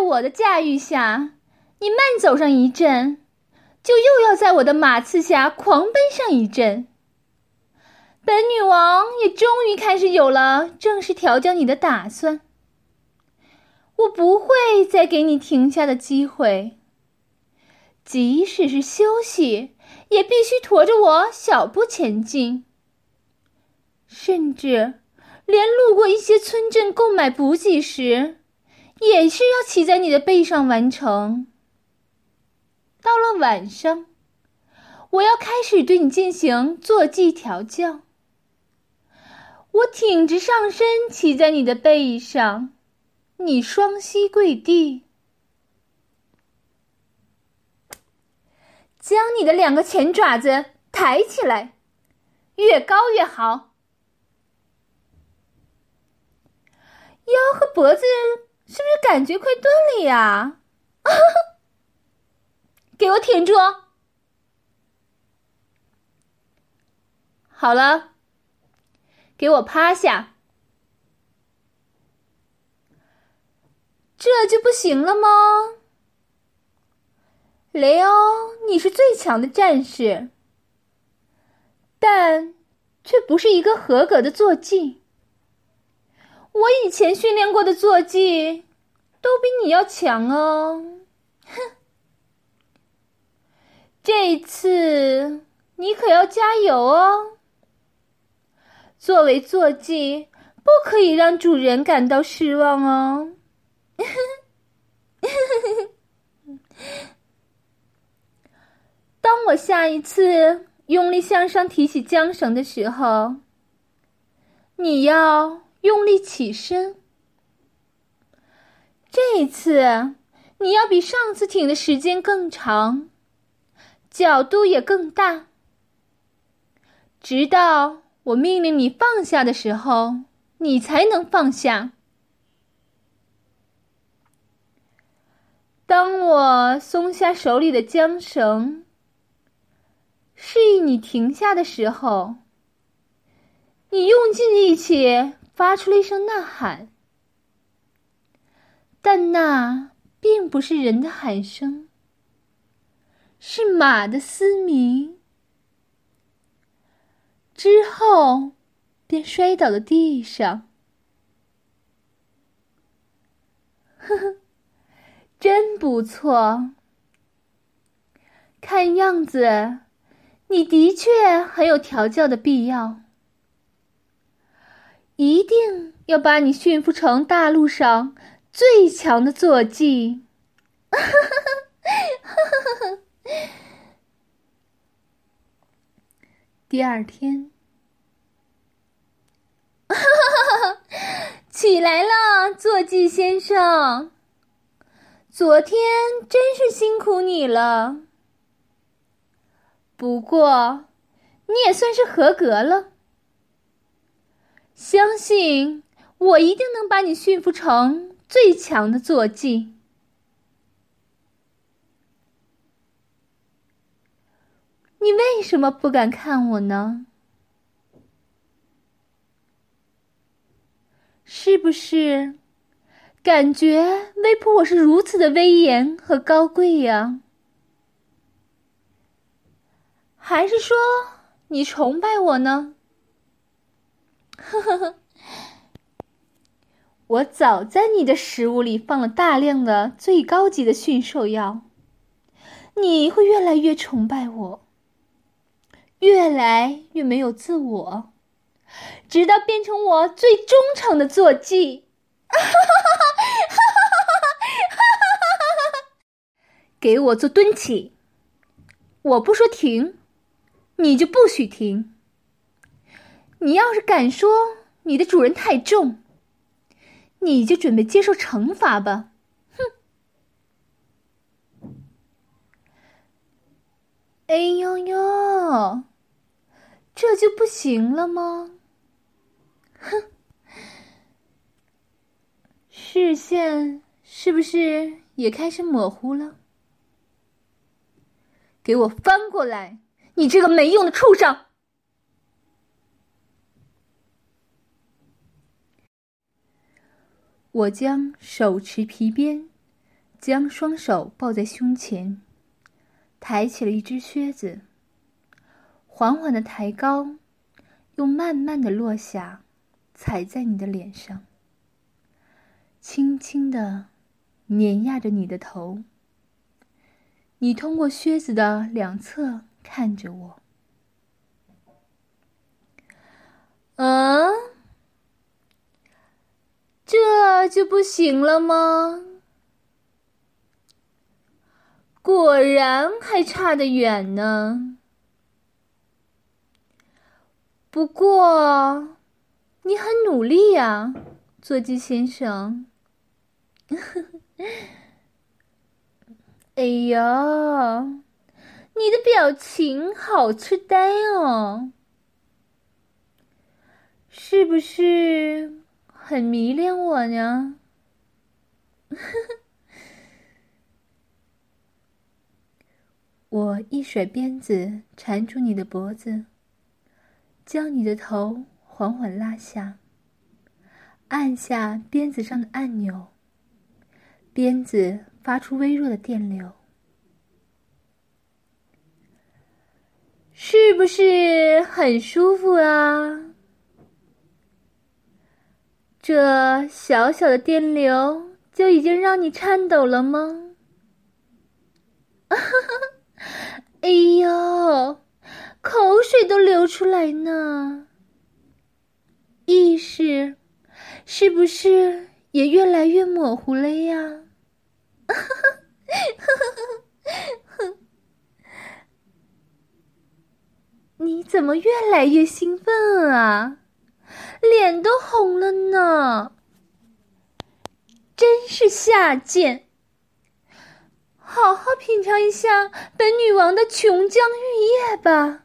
我的驾驭下，你慢走上一阵，就又要在我的马刺下狂奔上一阵。本女王也终于开始有了正式调教你的打算。我不会再给你停下的机会，即使是休息，也必须驮着我小步前进。甚至连路过一些村镇购买补给时，也是要骑在你的背上完成。到了晚上，我要开始对你进行坐骑调教。我挺直上身骑在你的背上，你双膝跪地，将你的2个前爪子抬起来，越高越好。腰和脖子是不是感觉快断了呀？给我挺住！好了，给我趴下。这就不行了吗？雷欧，你是最强的战士，但却不是一个合格的坐骑。我以前训练过的坐骑都比你要强哦。哼，这一次你可要加油哦。作为坐骑，不可以让主人感到失望哦。当我下一次用力向上提起缰绳的时候，你要用力起身。这一次你要比上次挺的时间更长，角度也更大，直到我命令你放下的时候，你才能放下。当我松下手里的缰绳，示意你停下的时候，你用尽力气发出了一声呐喊，但那并不是人的喊声，是马的嘶鸣。之后便摔倒了地上。呵呵，真不错。看样子，你的确很有调教的必要。一定要把你驯服成大陆上最强的坐骑。第二天，起来了，坐骑先生。昨天真是辛苦你了。不过，你也算是合格了。相信我一定能把你驯服成最强的坐骑。你为什么不敢看我呢？是不是感觉威普我是如此的威严和高贵呀？还是说你崇拜我呢？呵呵呵，我早在你的食物里放了大量的最高级的驯兽药，你会越来越崇拜我，越来越没有自我，直到变成我最忠诚的坐骑。给我做蹲起，我不说停，你就不许停。你要是敢说你的主人太重，你就准备接受惩罚吧。哼！哎呦呦，这就不行了吗？哼！视线是不是也开始模糊了？给我翻过来，你这个没用的畜生！我将手持皮鞭， 将双手抱在胸前，抬起了一只靴子，缓缓地抬高，又慢慢地落下，踩在你的脸上，轻轻地碾压着你的头。你通过靴子的两侧看着我。这就不行了吗？果然还差得远呢。不过，你很努力呀，坐骑先生。哎呀，你的表情好痴呆哦，是不是很迷恋我呢？我一甩鞭子缠住你的脖子，将你的头缓缓拉下，按下鞭子上的按钮，鞭子发出微弱的电流。是不是很舒服啊？这小小的电流就已经让你颤抖了吗？哎呦，口水都流出来呢。意识是不是也越来越模糊了呀？你怎么越来越兴奋啊？脸都红了呢。真是下贱！好好品尝一下本女王的琼浆玉液吧。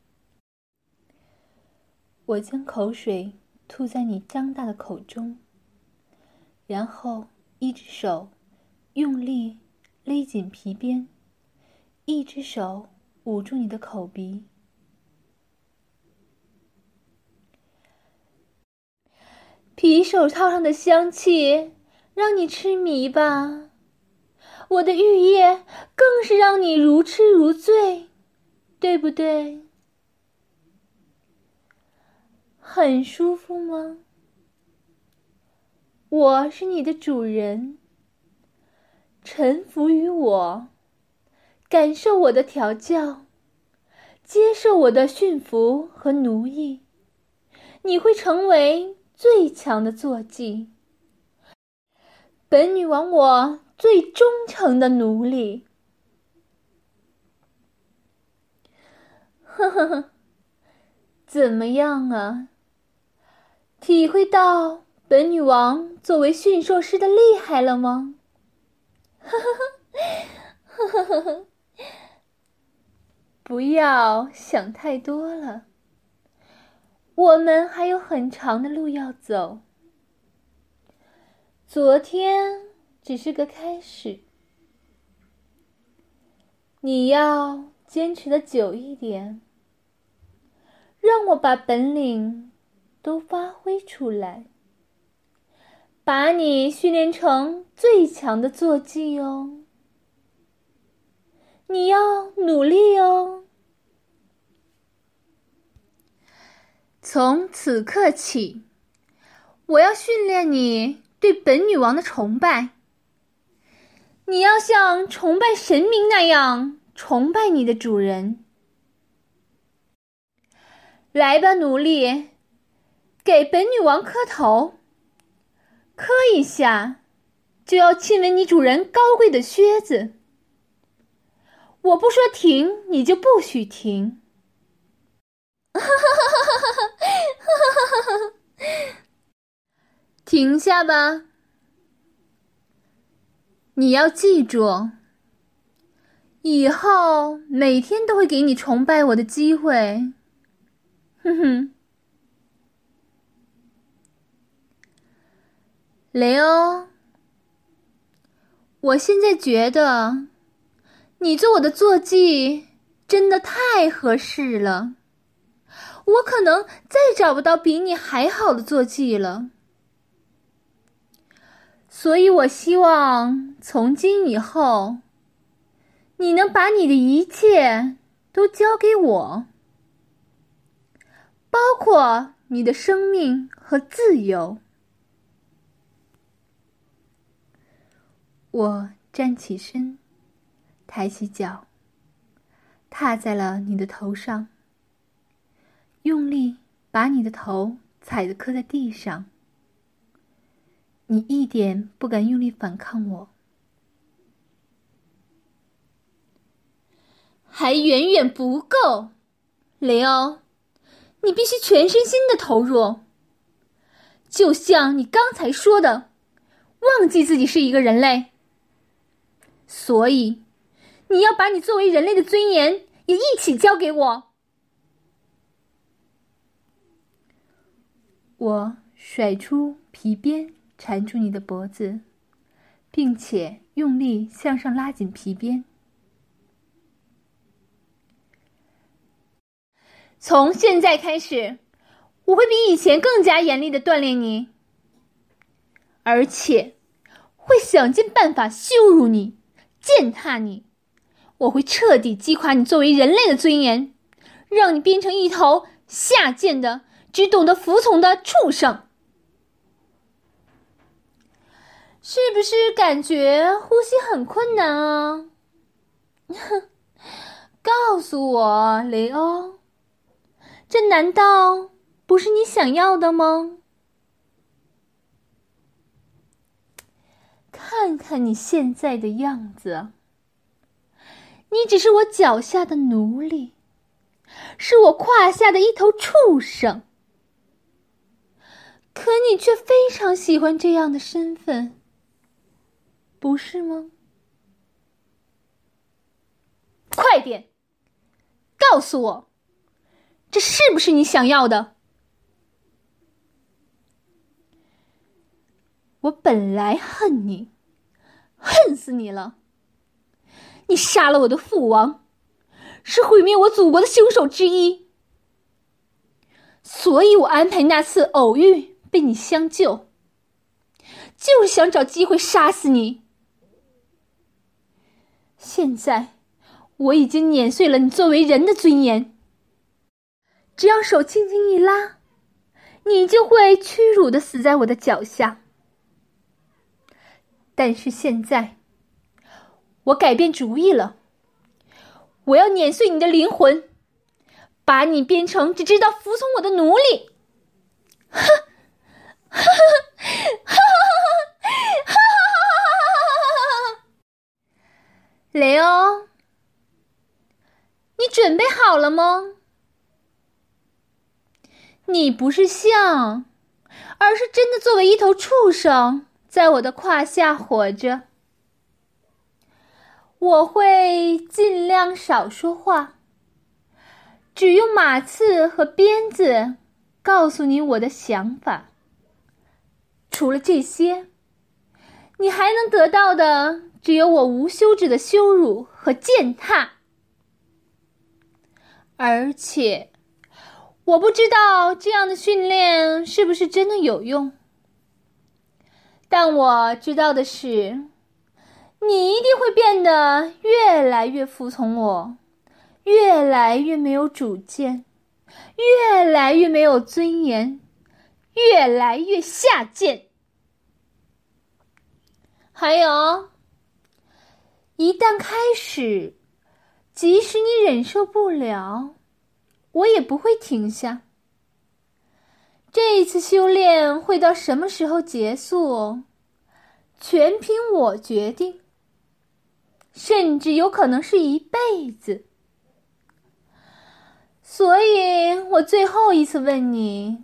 我将口水吐在你张大的口中，然后一只手用力勒紧皮鞭，一只手捂住你的口鼻。皮手套上的香气让你痴迷吧，我的玉液更是让你如痴如醉，对不对？很舒服吗？我是你的主人，臣服于我，感受我的调教，接受我的驯服和奴役，你会成为最强的坐骑，本女王我最忠诚的奴隶。呵呵呵，怎么样啊？体会到本女王作为驯兽师的厉害了吗？呵呵呵，呵呵呵，不要想太多了，我们还有很长的路要走。昨天只是个开始，你要坚持的久一点，让我把本领都发挥出来，把你训练成最强的坐骑哦。你要努力哦。从此刻起，我要训练你对本女王的崇拜。你要像崇拜神明那样崇拜你的主人。来吧，奴隶，给本女王磕头，磕一下就要亲吻你主人高贵的靴子。我不说停，你就不许停。停下吧。你要记住，以后每天都会给你崇拜我的机会。哼哼。雷欧，我现在觉得你做我的坐骑真的太合适了，我可能再找不到比你还好的坐骑了。 所以我希望从今以后，你能把你的一切都交给我，包括你的生命和自由。我站起身，抬起脚，踏在了你的头上，用力把你的头踩得磕在地上。你一点不敢用力反抗我。还远远不够，雷欧，你必须全身心的投入。就像你刚才说的，忘记自己是一个人类。所以，你要把你作为人类的尊严也一起交给我。我甩出皮鞭，缠住你的脖子，并且用力向上拉紧皮鞭。从现在开始，我会比以前更加严厉地锻炼你，而且会想尽办法羞辱你、践踏你。我会彻底击垮你作为人类的尊严，让你变成一头下贱的、只懂得服从的畜生。是不是感觉呼吸很困难啊？告诉我，雷欧，这难道不是你想要的吗？看看你现在的样子，你只是我脚下的奴隶，是我胯下的一头畜生。可你却非常喜欢这样的身份，不是吗？快点，告诉我，这是不是你想要的？我本来恨你，恨死你了！你杀了我的父王，是毁灭我祖国的凶手之一。所以我安排那次偶遇被你相救，就是想找机会杀死你。现在我已经碾碎了你作为人的尊严，只要手轻轻一拉，你就会屈辱地死在我的脚下。但是现在我改变主意了，我要碾碎你的灵魂，把你变成只知道服从我的奴隶。哈哈哈哈哈！雷欧，你准备好了吗？你不是像，而是真的作为一头畜生，在我的胯下活着。我会尽量少说话，只用马刺和鞭子告诉你我的想法。除了这些，你还能得到的只有我无休止的羞辱和践踏。而且，我不知道这样的训练是不是真的有用，但我知道的是，你一定会变得越来越服从我，越来越没有主见，越来越没有尊严，越来越下贱。还有，一旦开始，即使你忍受不了，我也不会停下。这一次修炼会到什么时候结束，全凭我决定，甚至有可能是一辈子。所以我最后一次问你，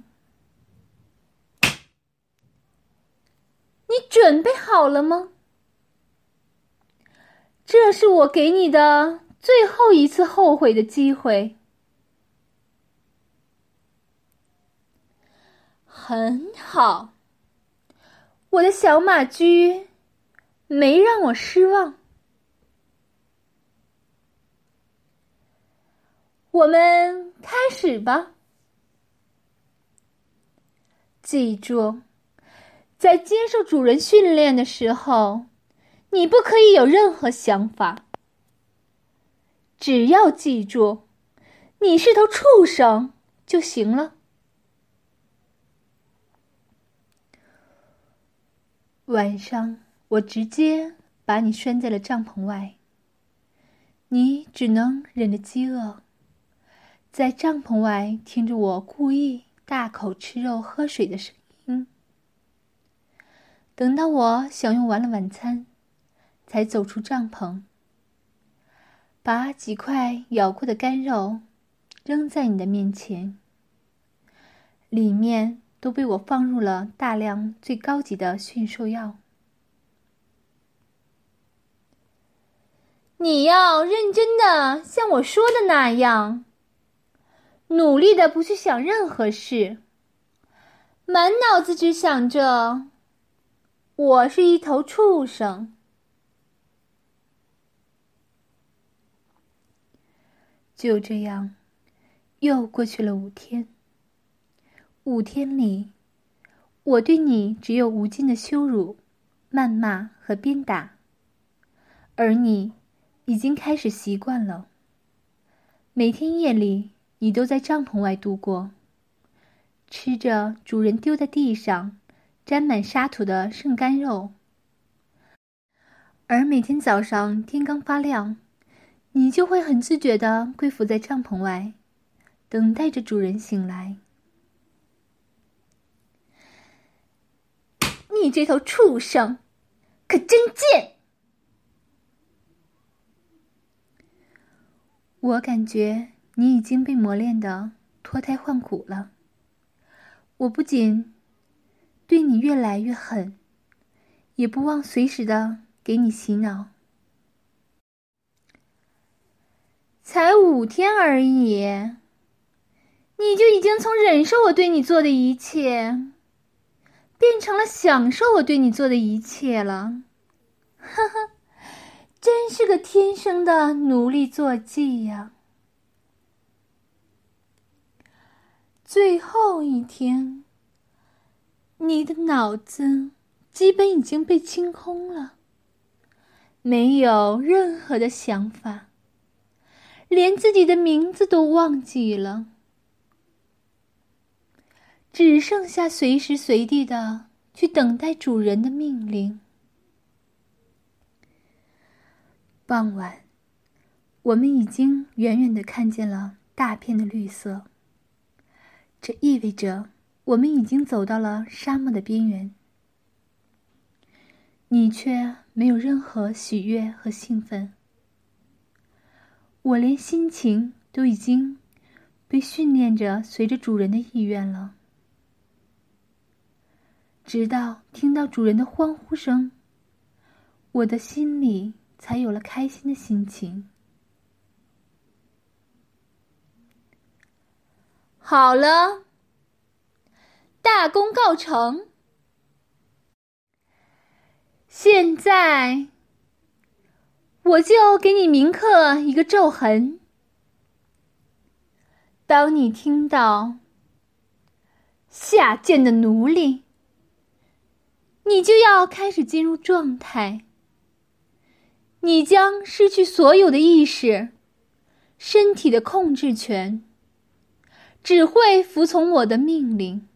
你准备好了吗？这是我给你的最后一次后悔的机会。很好，我的小马驹没让我失望。我们开始吧。记住， 在接受主人训练的时候，你不可以有任何想法。只要记住，你是头畜生就行了。晚上，我直接把你拴在了帐篷外，你只能忍着饥饿，在帐篷外听着我故意大口吃肉喝水的声音。等到我享用完了晚餐，才走出帐篷，把几块咬过的干肉扔在你的面前，里面都被我放入了大量最高级的驯兽药。你要认真的像我说的那样，努力的不去想任何事，满脑子只想着我是一头畜生。就这样，又过去了5天。5天里，我对你只有无尽的羞辱、谩骂和鞭打，而你已经开始习惯了。每天夜里，你都在帐篷外度过，吃着主人丢在地上沾满沙土的剩干肉，而每天早上天刚发亮，你就会很自觉地跪伏在帐篷外，等待着主人醒来。你这头畜生，可真贱！我感觉你已经被磨练得脱胎换骨了。我不仅对你越来越狠，也不忘随时的给你洗脑。才5天而已，你就已经从忍受我对你做的一切，变成了享受我对你做的一切了。哈哈，真是个天生的奴隶坐骑呀！最后1天，你的脑子基本已经被清空了，没有任何的想法，连自己的名字都忘记了，只剩下随时随地的去等待主人的命令。傍晚，我们已经远远地看见了大片的绿色，这意味着我们已经走到了沙漠的边缘。你却没有任何喜悦和兴奋，我连心情都已经被训练着随着主人的意愿了。直到听到主人的欢呼声，我的心里才有了开心的心情。好了，大功告成。现在，我就给你铭刻一个咒痕。当你听到下贱的奴隶，你就要开始进入状态。你将失去所有的意识，身体的控制权，只会服从我的命令。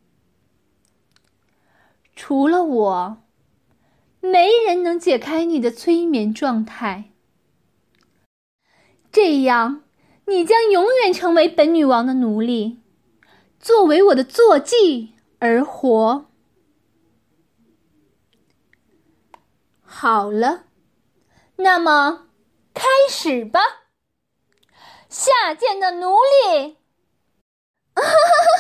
除了我，没人能解开你的催眠状态。这样，你将永远成为本女王的奴隶，作为我的坐骑而活。好了，那么开始吧，下贱的奴隶！